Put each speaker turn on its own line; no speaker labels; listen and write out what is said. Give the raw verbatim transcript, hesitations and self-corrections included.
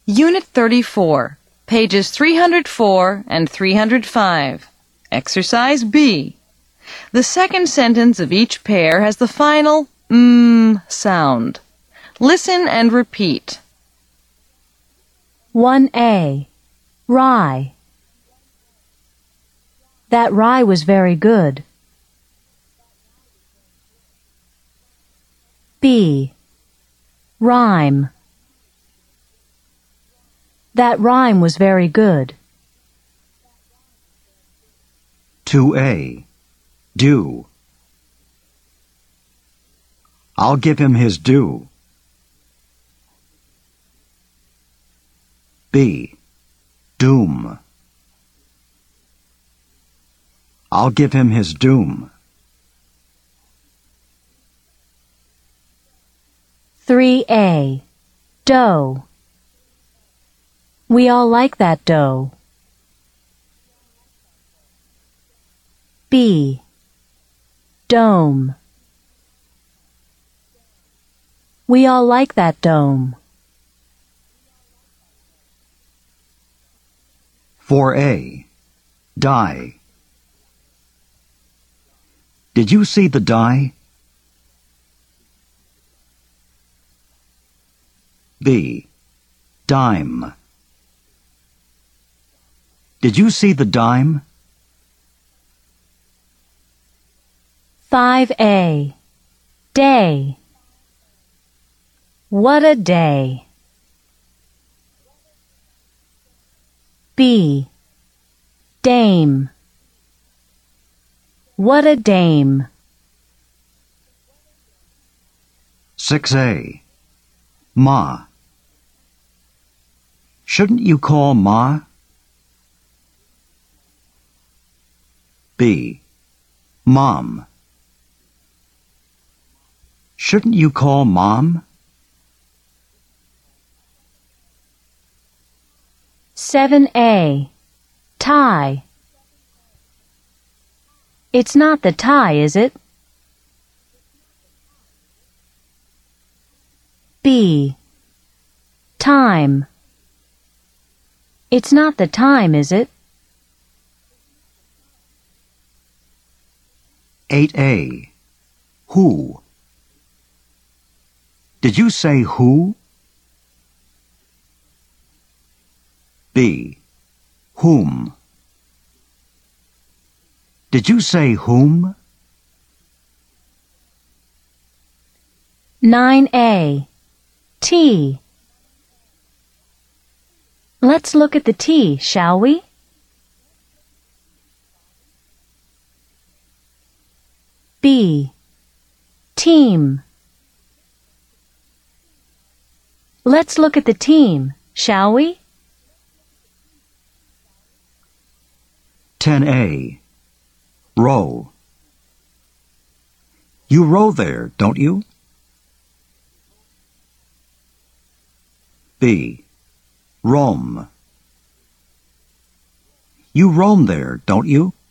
Unit thirty-four, pages three hundred four and three hundred five. Exercise B. The second sentence of each pair has the final mm sound. Listen and repeat.
one A. Rye. That rye was very good. B. Rhyme. That rhyme was very good.
two A. Due. I'll give him his due. B. Doom. I'll give him his doom.
three A. Dough. We all like that dough. B. Dome. We all like that dome.
four A. Die. Did you see the die? B. Dime. Did you see the dime?
five A. Day. What a day. B. Dame. What a dame.
six A. Ma. Shouldn't you call Ma? B. Mom. Shouldn't you call Mom?
seven A. Tie. It's not the tie, is it? B. Time. It's not the time, is it?
eight A. Who. Did you say who? B. Whom. Did you say whom?
nine A. Tea. Let's look at the tea, shall we? B. Team. Let's look at the team, shall we?
ten A. Row. You row there, don't you? B. Roam. You roam there, don't you?